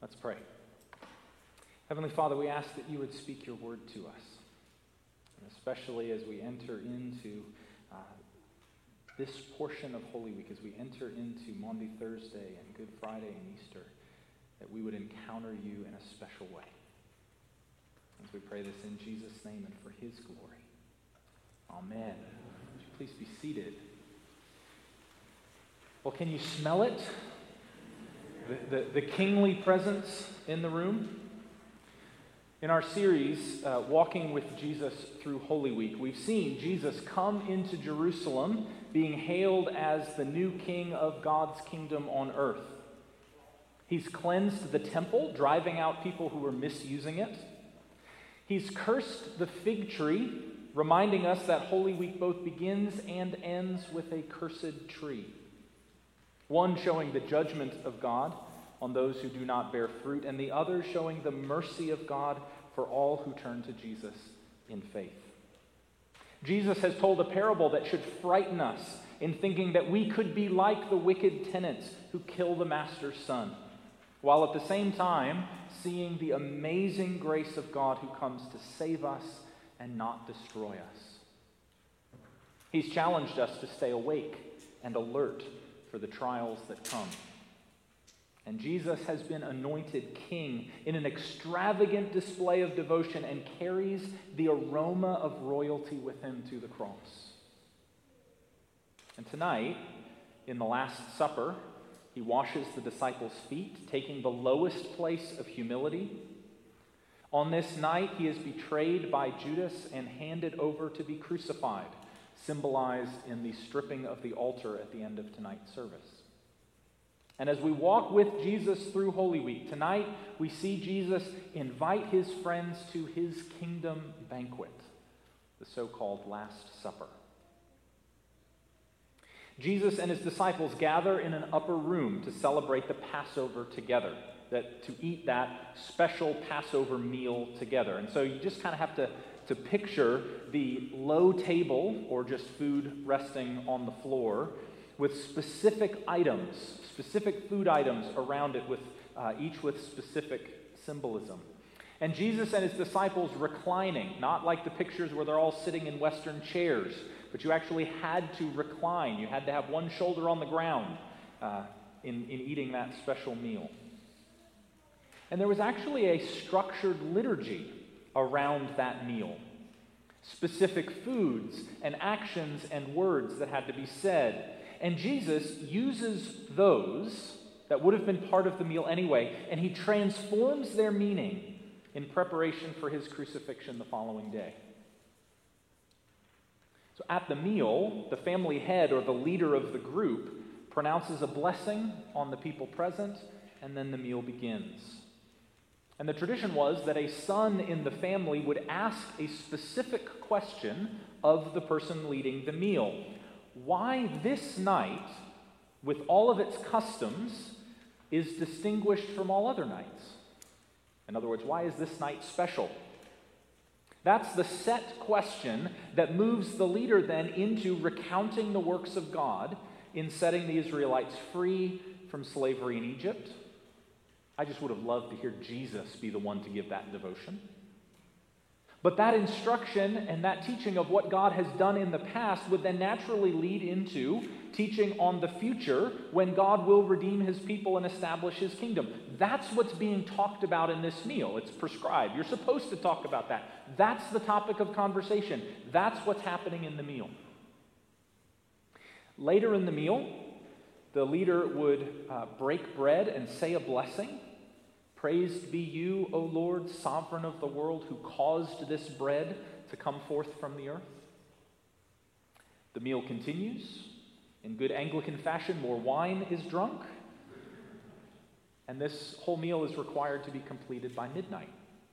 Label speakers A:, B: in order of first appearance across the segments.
A: Let's pray. Heavenly Father, we ask that you would speak your word to us, and especially as we enter into this portion of Holy Week, as we enter into Maundy Thursday and Good Friday and Easter, that we would encounter you in a special way. As we pray this in Jesus' name and for his glory. Amen. Would you please be seated? Well, can you smell it? The kingly presence in the room? In our series, Walking with Jesus Through Holy Week, we've seen Jesus come into Jerusalem being hailed as the new king of God's kingdom on earth. He's cleansed the temple, driving out people who were misusing it. He's cursed the fig tree, reminding us that Holy Week both begins and ends with a cursed tree. One showing the judgment of God on those who do not bear fruit, and the other showing the mercy of God for all who turn to Jesus in faith. Jesus has told a parable that should frighten us in thinking that we could be like the wicked tenants who kill the master's son, while at the same time seeing the amazing grace of God who comes to save us and not destroy us. He's challenged us to stay awake and alert for the trials that come. And Jesus has been anointed king in an extravagant display of devotion and carries the aroma of royalty with him to the cross. And tonight, in the Last Supper, he washes the disciples' feet, taking the lowest place of humility. On this night, he is betrayed by Judas and handed over to be crucified, symbolized in the stripping of the altar at the end of tonight's service. And as we walk with Jesus through Holy Week, tonight we see Jesus invite his friends to his kingdom banquet, the so-called Last Supper. Jesus and his disciples gather in an upper room to celebrate the Passover together, to eat that special Passover meal together. And so you just kind of have to picture the low table, or just food resting on the floor, with specific food items around it, with each with specific symbolism. And Jesus and his disciples reclining, not like the pictures where they're all sitting in Western chairs, but you actually had to recline. You had to have one shoulder on the ground in eating that special meal. And there was actually a structured liturgy around that meal. Specific foods and actions and words that had to be said. And Jesus uses those that would have been part of the meal anyway, and he transforms their meaning in preparation for his crucifixion the following day. So at the meal, the family head, or the leader of the group, pronounces a blessing on the people present, and then the meal begins. And the tradition was that a son in the family would ask a specific question of the person leading the meal. Why this night, with all of its customs, is distinguished from all other nights? In other words, why is this night special? That's the set question that moves the leader then into recounting the works of God in setting the Israelites free from slavery in Egypt. I just would have loved to hear Jesus be the one to give that devotion. But that instruction and that teaching of what God has done in the past would then naturally lead into teaching on the future when God will redeem his people and establish his kingdom. That's what's being talked about in this meal. It's prescribed. You're supposed to talk about that. That's the topic of conversation. That's what's happening in the meal. Later in the meal, the leader would break bread and say a blessing. Praised be you, O Lord, sovereign of the world, who caused this bread to come forth from the earth. The meal continues. In good Anglican fashion, more wine is drunk. And this whole meal is required to be completed by midnight.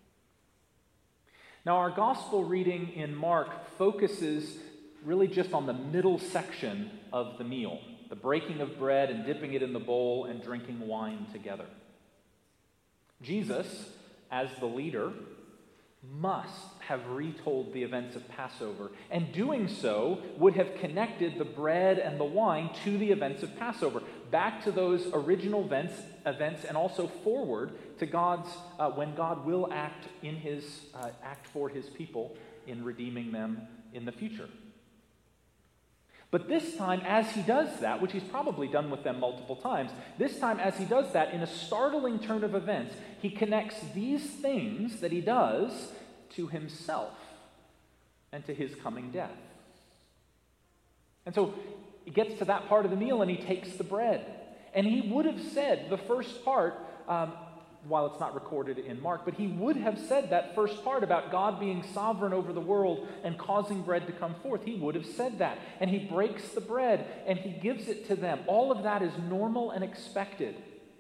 A: Now, our gospel reading in Mark focuses really just on the middle section of the meal, the breaking of bread and dipping it in the bowl and drinking wine together. Jesus, as the leader, must have retold the events of Passover, and doing so would have connected the bread and the wine to the events of Passover. back to those original events and also forward to God's when God will act for his people in redeeming them in the future. But this time, as he does that, which he's probably done with them multiple times, this time as he does that, in a startling turn of events, he connects these things that he does to himself and to his coming death. And so he gets to that part of the meal and he takes the bread. And he would have said the first part, while it's not recorded in Mark, but he would have said that first part about God being sovereign over the world and causing bread to come forth. He would have said that. And he breaks the bread and he gives it to them. All of that is normal and expected.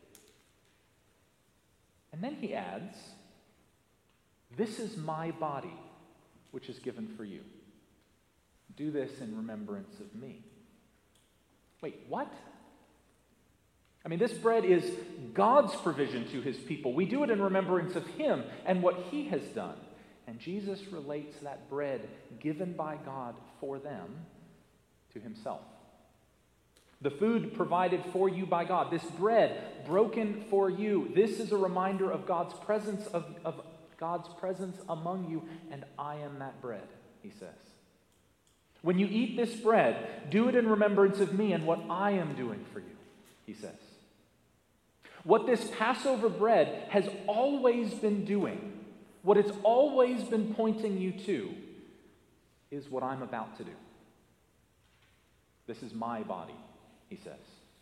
A: And then he adds, "This is my body, which is given for you. Do this in remembrance of me." Wait, what? I mean, this bread is God's provision to his people. We do it in remembrance of him and what he has done. And Jesus relates that bread given by God for them to himself. The food provided for you by God, this bread broken for you, this is a reminder of God's presence of God's presence among you, and I am that bread, he says. When you eat this bread, do it in remembrance of me and what I am doing for you, he says. What this Passover bread has always been doing, what it's always been pointing you to, is what I'm about to do. This is my body, he says.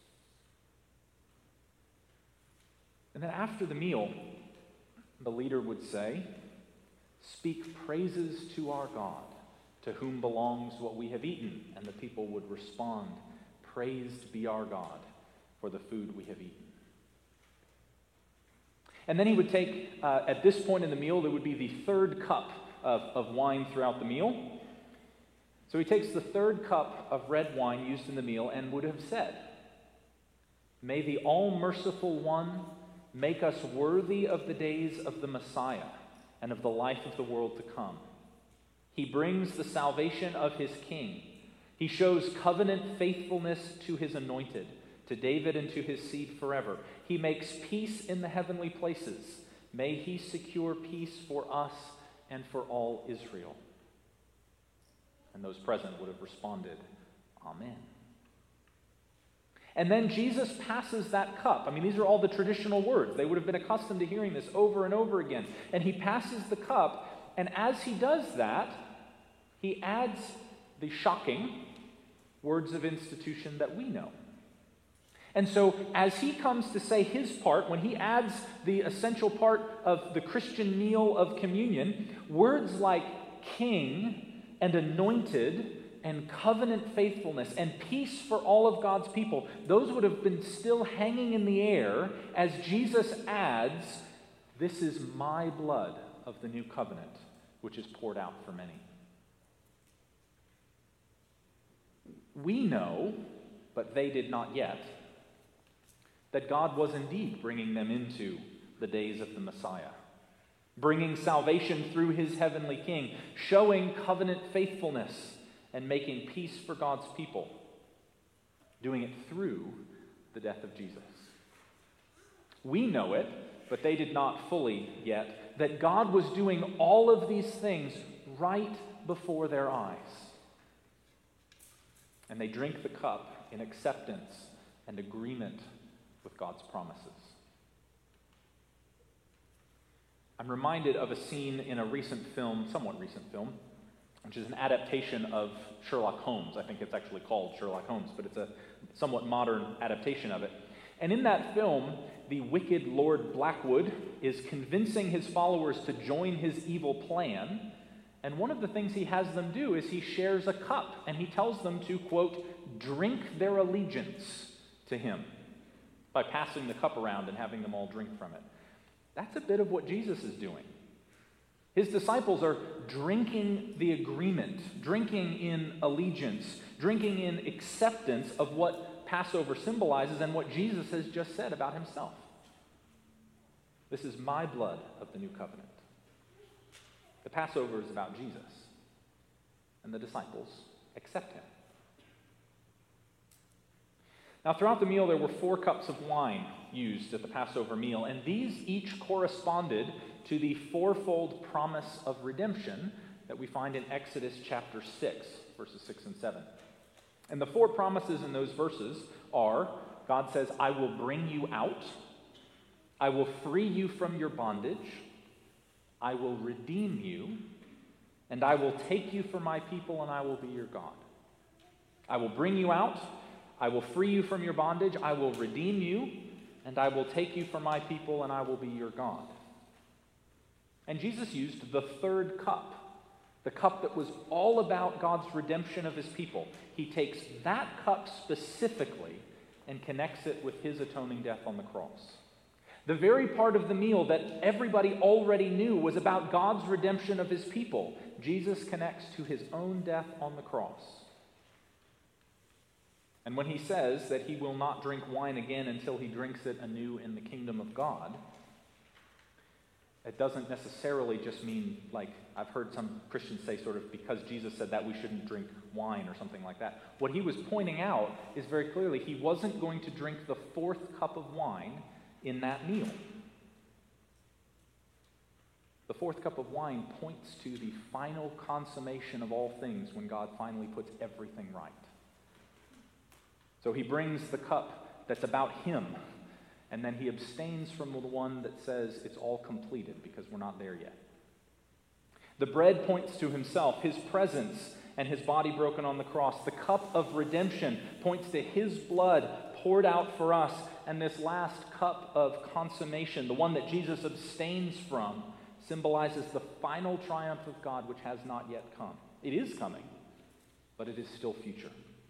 A: And then after the meal, the leader would say, "Speak praises to our God, to whom belongs what we have eaten." And the people would respond, "Praised be our God for the food we have eaten." And then he would take, at this point in the meal, there would be the third cup of wine throughout the meal. So he takes the third cup of red wine used in the meal and would have said, "May the all-merciful one make us worthy of the days of the Messiah and of the life of the world to come. He brings the salvation of his king. He shows covenant faithfulness to his anointed, to David and to his seed forever. He makes peace in the heavenly places. May he secure peace for us and for all Israel." And those present would have responded, "Amen." And then Jesus passes that cup. I mean, these are all the traditional words. They would have been accustomed to hearing this over and over again. And he passes the cup, and as he does that, he adds the shocking words of institution that we know. And so, as he comes to say his part, when he adds the essential part of the Christian meal of communion, words like king and anointed and covenant faithfulness and peace for all of God's people, those would have been still hanging in the air as Jesus adds, "This is my blood of the new covenant, which is poured out for many." We know, but they did not yet, that God was indeed bringing them into the days of the Messiah, bringing salvation through his heavenly King, showing covenant faithfulness and making peace for God's people, doing it through the death of Jesus. We know it, but they did not fully yet, that God was doing all of these things right before their eyes. And they drink the cup in acceptance and agreement with God's promises. I'm reminded of a scene in a recent film, somewhat recent film, which is an adaptation of Sherlock Holmes. I think it's actually called Sherlock Holmes, but it's a somewhat modern adaptation of it. And in that film, the wicked Lord Blackwood is convincing his followers to join his evil plan. And one of the things he has them do is he shares a cup, and he tells them to, quote, "drink their allegiance to him," by passing the cup around and having them all drink from it. That's a bit of what Jesus is doing. His disciples are drinking the agreement, drinking in allegiance, drinking in acceptance of what Passover symbolizes and what Jesus has just said about himself. "This is my blood of the new covenant." The Passover is about Jesus, and the disciples accept him. Now, throughout the meal, there were 4 cups of wine used at the Passover meal, and these each corresponded to the fourfold promise of redemption that we find in Exodus chapter 6, verses 6 and 7. And the 4 promises in those verses are, God says, I will bring you out, I will free you from your bondage, I will redeem you, and I will take you for my people, and I will be your God. I will bring you out, I will free you from your bondage, I will redeem you, and I will take you for my people, and I will be your God. And Jesus used the 3rd cup, the cup that was all about God's redemption of his people. He takes that cup specifically and connects it with his atoning death on the cross. The very part of the meal that everybody already knew was about God's redemption of his people, Jesus connects to his own death on the cross. And when he says that he will not drink wine again until he drinks it anew in the kingdom of God, it doesn't necessarily just mean, like I've heard some Christians say, sort of because Jesus said that we shouldn't drink wine or something like that. What he was pointing out is very clearly he wasn't going to drink the 4th cup of wine in that meal. The 4th cup of wine points to the final consummation of all things when God finally puts everything right. So he brings the cup that's about him, and then he abstains from the one that says it's all completed because we're not there yet. The bread points to himself, his presence, and his body broken on the cross. The cup of redemption points to his blood poured out for us, and this last cup of consummation, the one that Jesus abstains from, symbolizes the final triumph of God which has not yet come. It is coming, but it is still future.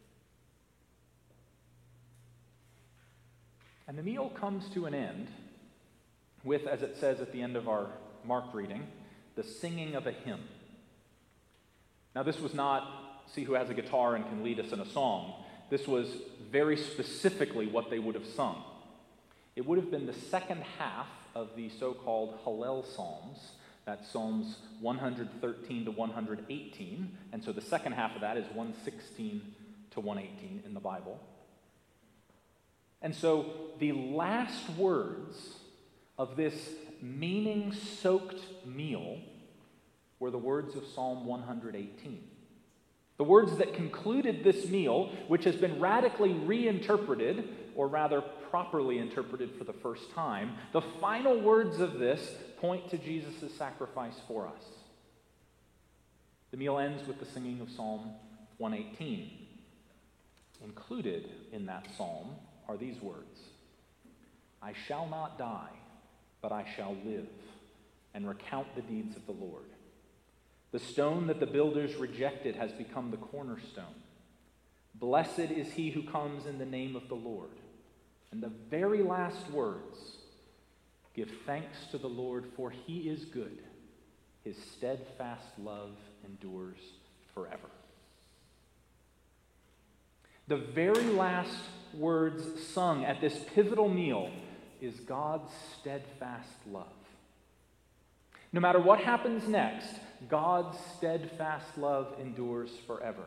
A: And the meal comes to an end with, as it says at the end of our Mark reading, the singing of a hymn. Now, this was not, see who has a guitar and can lead us in a song. This was very specifically what they would have sung. It would have been the second half of the so-called Hallel Psalms. That's Psalms 113 to 118. And so the second half of that is 116 to 118 in the Bible. And so the last words of this meaning-soaked meal were the words of Psalm 118. The words that concluded this meal, which has been radically reinterpreted, or rather properly interpreted for the first time, the final words of this point to Jesus' sacrifice for us. The meal ends with the singing of Psalm 118. Included in that psalm are these words: I shall not die, but I shall live, and recount the deeds of the Lord. The stone that the builders rejected has become the cornerstone. Blessed is he who comes in the name of the Lord. And the very last words: give thanks to the Lord, for he is good. His steadfast love endures forever. The very last words sung at this pivotal meal is God's steadfast love. No matter what happens next, God's steadfast love endures forever.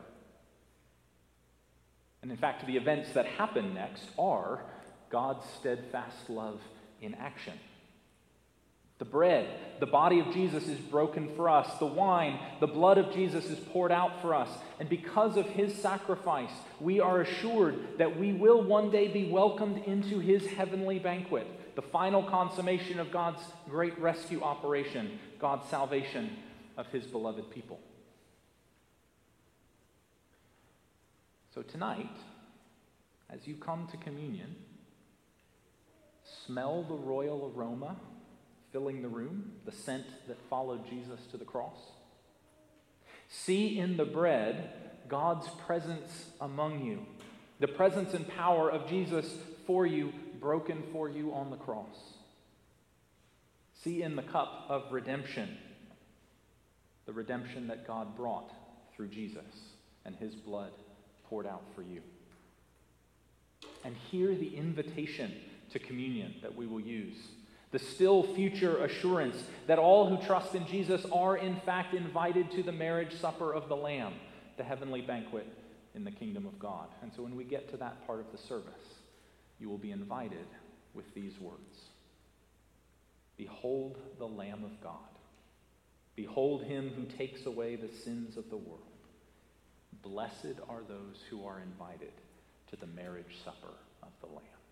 A: And in fact, the events that happen next are God's steadfast love in action. The bread, the body of Jesus, is broken for us. The wine, the blood of Jesus, is poured out for us. And because of his sacrifice, we are assured that we will one day be welcomed into his heavenly banquet, the final consummation of God's great rescue operation, God's salvation of his beloved people. So tonight, as you come to communion, smell the royal aroma filling the room, the scent that followed Jesus to the cross. See in the bread God's presence among you, the presence and power of Jesus for you, broken for you on the cross. See in the cup of redemption, the redemption that God brought through Jesus and his blood poured out for you. And hear the invitation to communion that we will use. The still future assurance that all who trust in Jesus are in fact invited to the marriage supper of the Lamb, the heavenly banquet in the kingdom of God. And so when we get to that part of the service, you will be invited with these words. Behold the Lamb of God. Behold him who takes away the sins of the world. Blessed are those who are invited to the marriage supper of the Lamb.